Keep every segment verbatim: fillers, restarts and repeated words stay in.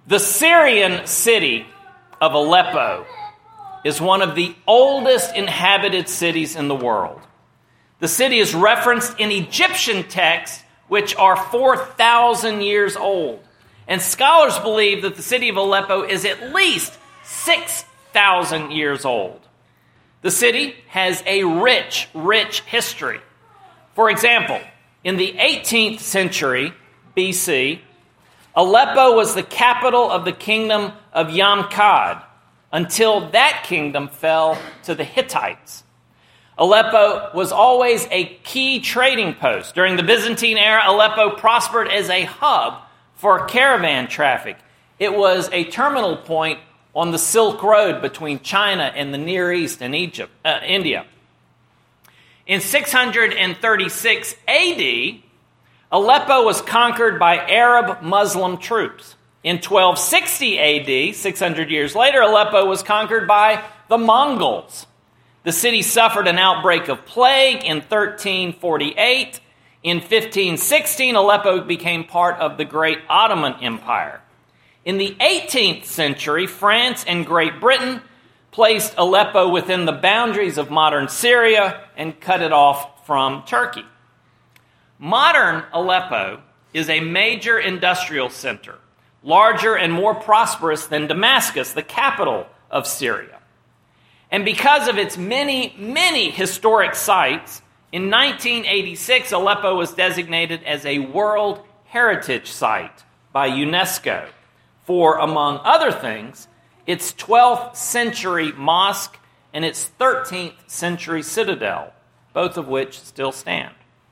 The Syrian city of Aleppo is one of the oldest inhabited cities in the world. The city is referenced in Egyptian texts, which are four thousand years old. And scholars believe that the city of Aleppo is at least six thousand years old. The city has a rich, rich history. For example, in the eighteenth century B C, Aleppo was the capital of the kingdom of Yamkad until that kingdom fell to the Hittites. Aleppo was always a key trading post. During the Byzantine era, Aleppo prospered as a hub for caravan traffic. It was a terminal point on the Silk Road between China and the Near East and Egypt, uh, India. In six hundred thirty-six A D, Aleppo was conquered by Arab Muslim troops. In twelve sixty A D, six hundred years later, Aleppo was conquered by the Mongols. The city suffered an outbreak of plague in thirteen forty-eight. In fifteen sixteen, Aleppo became part of the Great Ottoman Empire. In the eighteenth century, France and Great Britain placed Aleppo within the boundaries of modern Syria and cut it off from Turkey. Modern Aleppo is a major industrial center, larger and more prosperous than Damascus, the capital of Syria. And because of its many, many historic sites, in nineteen eighty-six, Aleppo was designated as a World Heritage Site by UNESCO for, among other things, its twelfth century mosque and its thirteenth century citadel, both of which still stand.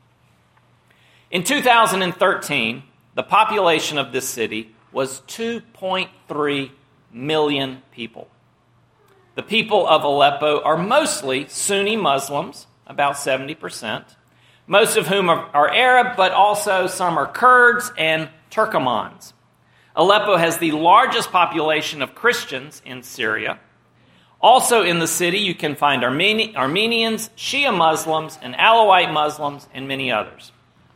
In two thousand thirteen, the population of this city was two point three million people. The people of Aleppo are mostly Sunni Muslims, about seventy percent, most of whom are, are Arab, but also some are Kurds and Turkomans. Aleppo has the largest population of Christians in Syria. Also in the city, you can find Armeni- Armenians, Shia Muslims, and Alawite Muslims, and many others.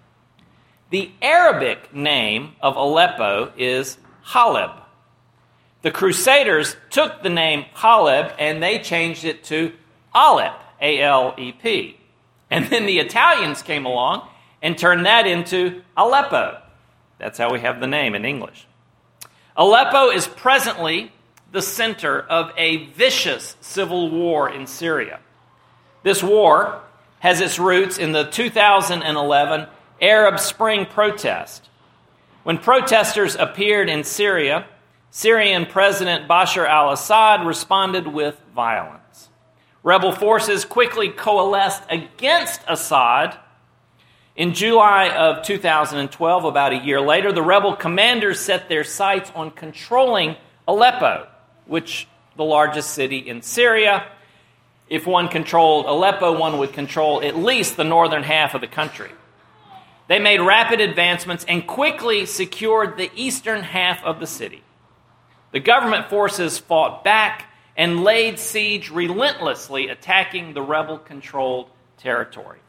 The Arabic name of Aleppo is Haleb. The Crusaders took the name Haleb and they changed it to Alep, A L E P. And then the Italians came along and turned that into Aleppo. That's how we have the name in English. Aleppo is presently the center of a vicious civil war in Syria. This war has its roots in the two thousand eleven Arab Spring protest. When protesters appeared in Syria, Syrian President Bashar al-Assad responded with violence. Rebel forces quickly coalesced against Assad. In July of two thousand twelve, about a year later, the rebel commanders set their sights on controlling Aleppo, which the largest city in Syria. If one controlled Aleppo, one would control at least the northern half of the country. They made rapid advancements and quickly secured the eastern half of the city. The government forces fought back and laid siege relentlessly, attacking the rebel-controlled territory.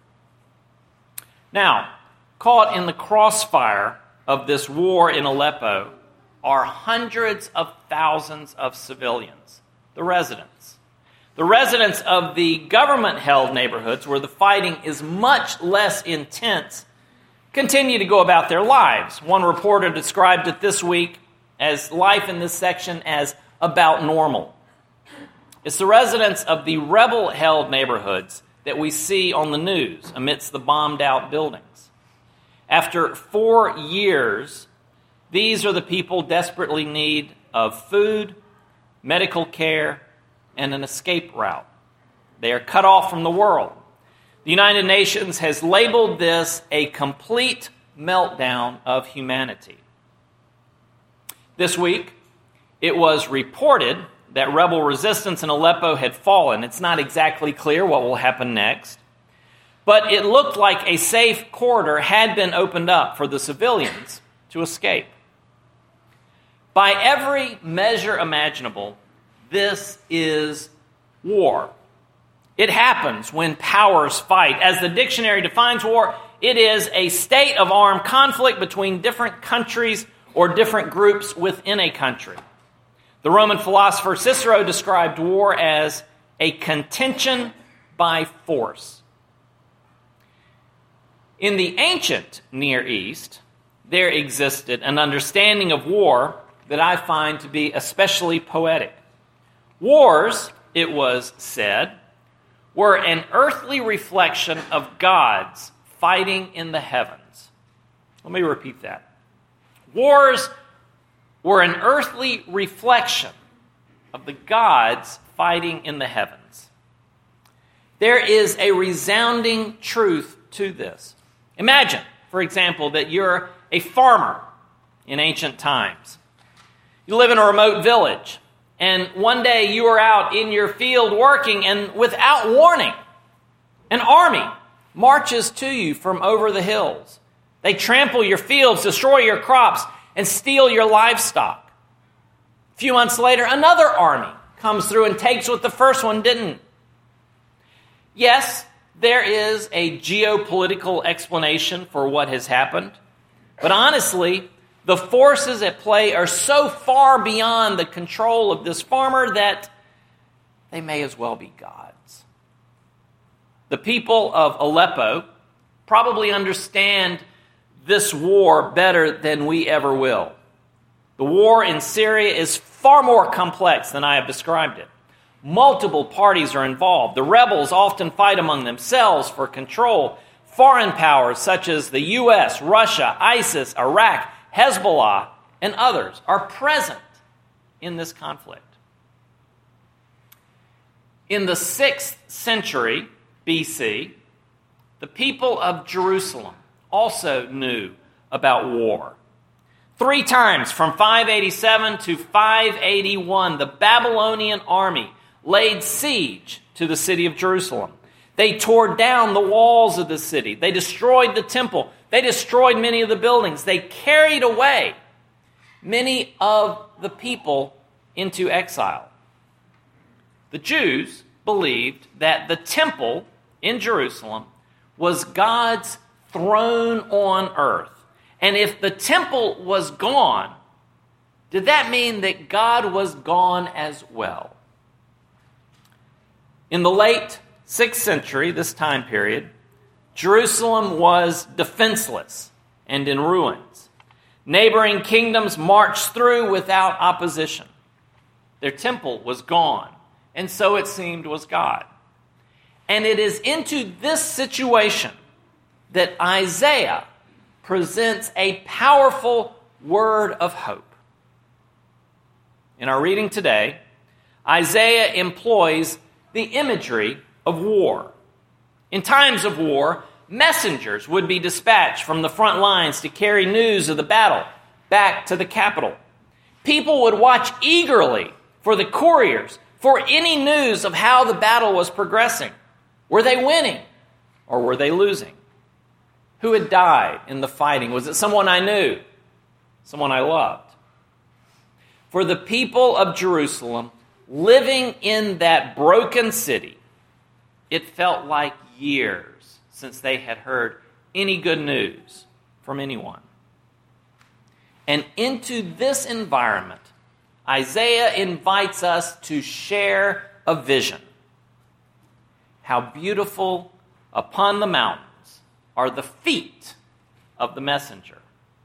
Now, caught in the crossfire of this war in Aleppo are hundreds of thousands of civilians, the residents. The residents of the government-held neighborhoods, where the fighting is much less intense, continue to go about their lives. One reporter described it this week as life in this section as about normal. It's the residents of the rebel-held neighborhoods that we see on the news amidst the bombed-out buildings. After four years, these are the people desperately in need of food, medical care, and an escape route. They are cut off from the world. The United Nations has labeled this a complete meltdown of humanity. This week, it was reported that rebel resistance in Aleppo had fallen. It's not exactly clear what will happen next, but it looked like a safe corridor had been opened up for the civilians to escape. By every measure imaginable, this is war. It happens when powers fight. As the dictionary defines war, it is a state of armed conflict between different countries or different groups within a country. The Roman philosopher Cicero described war as a contention by force. In the ancient Near East, there existed an understanding of war that I find to be especially poetic. Wars, it was said, were an earthly reflection of gods fighting in the heavens. Let me repeat that. Wars were an earthly reflection of the gods fighting in the heavens. There is a resounding truth to this. Imagine, for example, that you're a farmer in ancient times. You live in a remote village, and one day you are out in your field working, and without warning, an army marches to you from over the hills. They trample your fields, destroy your crops, and steal your livestock. A few months later, another army comes through and takes what the first one didn't. Yes, there is a geopolitical explanation for what has happened, but honestly, the forces at play are so far beyond the control of this farmer that they may as well be gods. The people of Aleppo probably understand this war better than we ever will. The war in Syria is far more complex than I have described it. Multiple parties are involved. The rebels often fight among themselves for control. Foreign powers such as the U S, Russia, ISIS, Iraq, Hezbollah, and others are present in this conflict. In the sixth century B C, the people of Jerusalem also knew about war. Three times from five eighty-seven to five eighty-one, the Babylonian army laid siege to the city of Jerusalem. They tore down the walls of the city. They destroyed the temple. They destroyed many of the buildings. They carried away many of the people into exile. The Jews believed that the temple in Jerusalem was God's throne on earth. And if the temple was gone, did that mean that God was gone as well? In the late sixth century, this time period, Jerusalem was defenseless and in ruins. Neighboring kingdoms marched through without opposition. Their temple was gone, and so it seemed was God. And it is into this situation that Isaiah presents a powerful word of hope. In our reading today, Isaiah employs the imagery of war. In times of war, messengers would be dispatched from the front lines to carry news of the battle back to the capital. People would watch eagerly for the couriers for any news of how the battle was progressing. Were they winning or were they losing? Who had died in the fighting? Was it someone I knew? Someone I loved? For the people of Jerusalem living in that broken city, it felt like years since they had heard any good news from anyone. And into this environment, Isaiah invites us to share a vision. How beautiful upon the mountains are the feet of the messenger.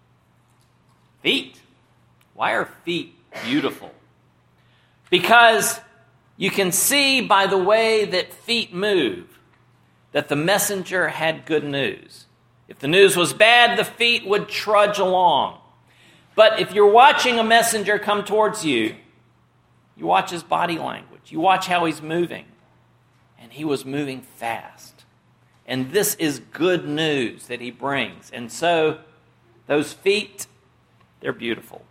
Feet? Why are feet beautiful? Because you can see by the way that feet move that the messenger had good news. If the news was bad, the feet would trudge along. But if you're watching a messenger come towards you, you watch his body language. You watch how he's moving. And he was moving fast. And this is good news that he brings. And so, those feet, they're beautiful.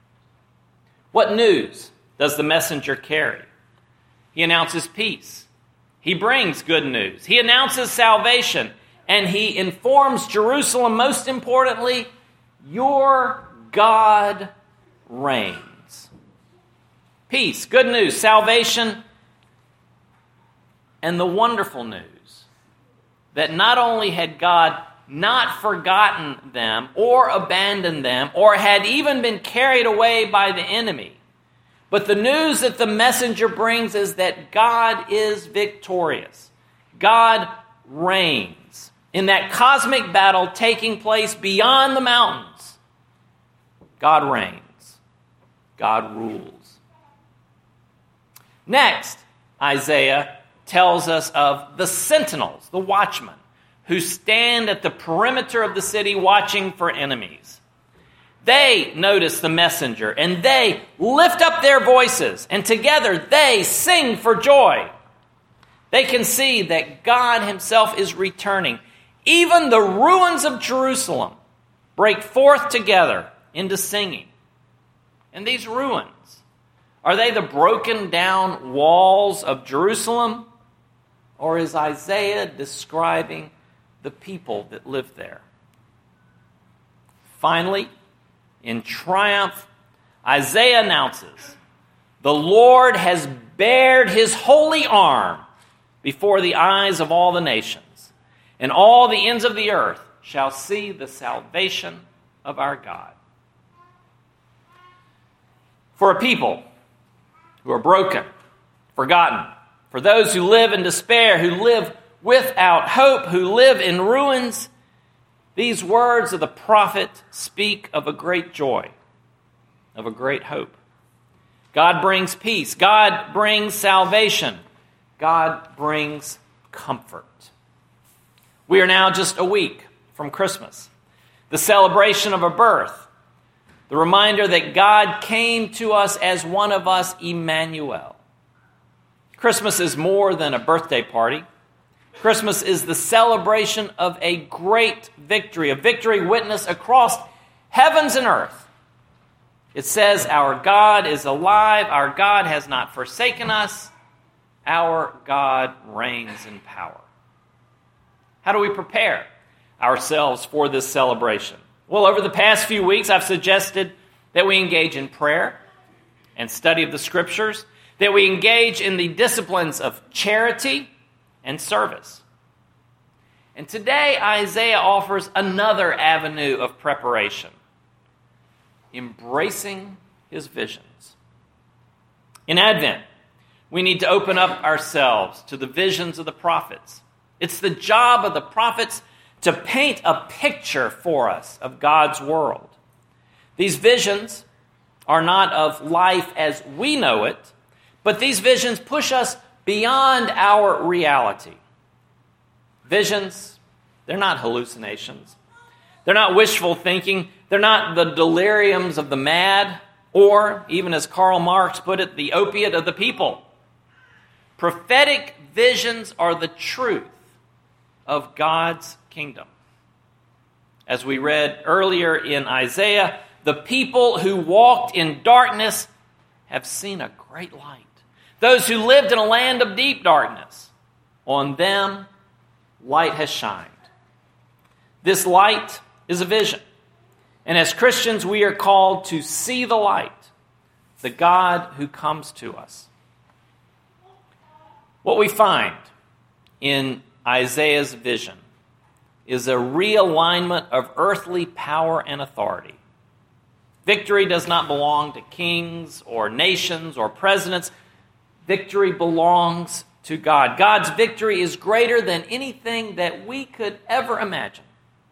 What news does the messenger carry? He announces peace. He brings good news. He announces salvation. And he informs Jerusalem, most importantly, your God reigns. Peace, good news, salvation, and the wonderful news that not only had God not forgotten them or abandoned them or had even been carried away by the enemy. But the news that the messenger brings is that God is victorious. God reigns in that cosmic battle taking place beyond the mountains. God reigns. God rules. Next, Isaiah tells us of the sentinels, the watchmen, who stand at the perimeter of the city watching for enemies. They notice the messenger, and they lift up their voices, and together they sing for joy. They can see that God himself is returning. Even the ruins of Jerusalem break forth together into singing. And these ruins, are they the broken down walls of Jerusalem? Or is Isaiah describing the people that lived there? Finally, in triumph, Isaiah announces, the Lord has bared his holy arm before the eyes of all the nations, and all the ends of the earth shall see the salvation of our God. For a people who are broken, forgotten, for those who live in despair, who live without hope, who live in ruins, these words of the prophet speak of a great joy, of a great hope. God brings peace. God brings salvation. God brings comfort. We are now just a week from Christmas, the celebration of a birth, the reminder that God came to us as one of us, Emmanuel. Christmas is more than a birthday party. Christmas is the celebration of a great victory, a victory witnessed across heavens and earth. It says, our God is alive, our God has not forsaken us, our God reigns in power. How do we prepare ourselves for this celebration? Well, over the past few weeks, I've suggested that we engage in prayer and study of the Scriptures, that we engage in the disciplines of charity and service. And today, Isaiah offers another avenue of preparation, embracing his visions. In Advent, we need to open up ourselves to the visions of the prophets. It's the job of the prophets to paint a picture for us of God's world. These visions are not of life as we know it, but these visions push us beyond our reality. Visions, they're not hallucinations. They're not wishful thinking. They're not the deliriums of the mad, or, even as Karl Marx put it, the opiate of the people. Prophetic visions are the truth of God's kingdom. As we read earlier in Isaiah, the people who walked in darkness have seen a great light. Those who lived in a land of deep darkness, on them light has shined. This light is a vision. And as Christians, we are called to see the light, the God who comes to us. What we find in Isaiah's vision is a realignment of earthly power and authority. Victory does not belong to kings or nations or presidents. Victory belongs to God. God's victory is greater than anything that we could ever imagine.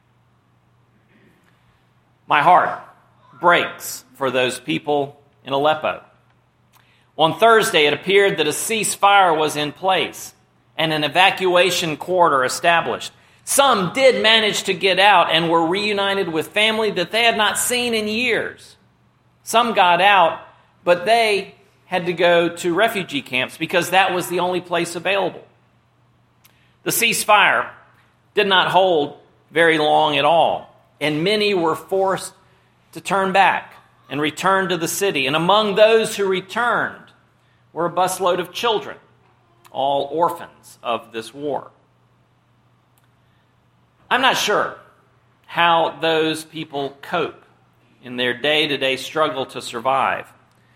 My heart breaks for those people in Aleppo. On Thursday, it appeared that a ceasefire was in place and an evacuation corridor established. Some did manage to get out and were reunited with family that they had not seen in years. Some got out, but they had to go to refugee camps because that was the only place available. The ceasefire did not hold very long at all, and many were forced to turn back and return to the city. And among those who returned were a busload of children, all orphans of this war. I'm not sure how those people cope in their day-to-day struggle to survive.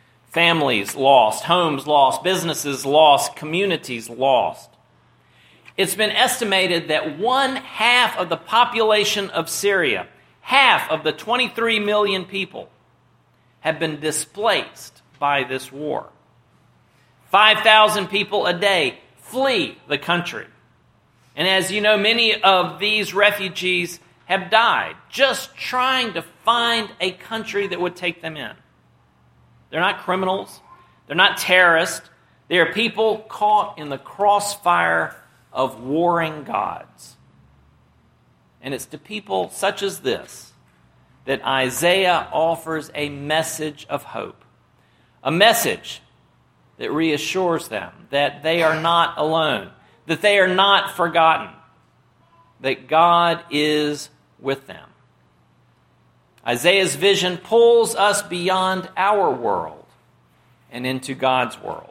Families lost, homes lost, businesses lost, communities lost. It's been estimated that one half of the population of Syria, half of the twenty-three million people, have been displaced by this war. five thousand people a day flee the country. And as you know, many of these refugees have died just trying to find a country that would take them in. They're not criminals. They're not terrorists. They are people caught in the crossfire of warring gods. And it's to people such as this that Isaiah offers a message of hope, a message that reassures them that they are not alone, that they are not forgotten, that God is with them. Isaiah's vision pulls us beyond our world and into God's world.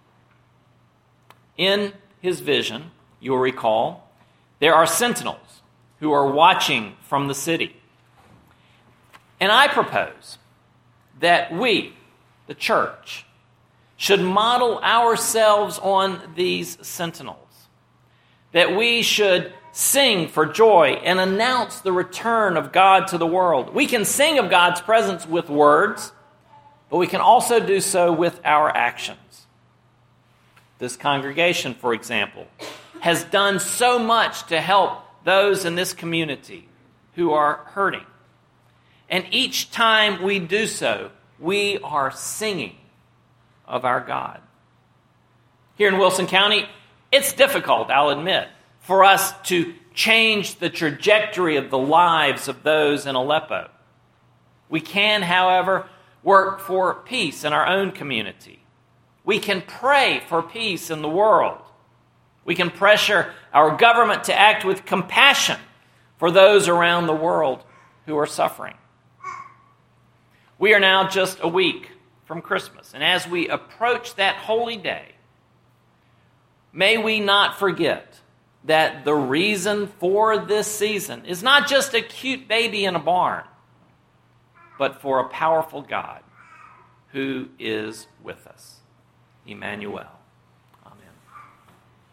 In his vision, you'll recall, there are sentinels who are watching from the city. And I propose that we, the church, should model ourselves on these sentinels. That we should sing for joy and announce the return of God to the world. We can sing of God's presence with words, but we can also do so with our actions. This congregation, for example, has done so much to help those in this community who are hurting. And each time we do so, we are singing of our God. Here in Wilson County, it's difficult, I'll admit, for us to change the trajectory of the lives of those in Aleppo. We can, however, work for peace in our own community. We can pray for peace in the world. We can pressure our government to act with compassion for those around the world who are suffering. We are now just a week from Christmas, and as we approach that holy day, may we not forget that the reason for this season is not just a cute baby in a barn, but for a powerful God who is with us, Emmanuel.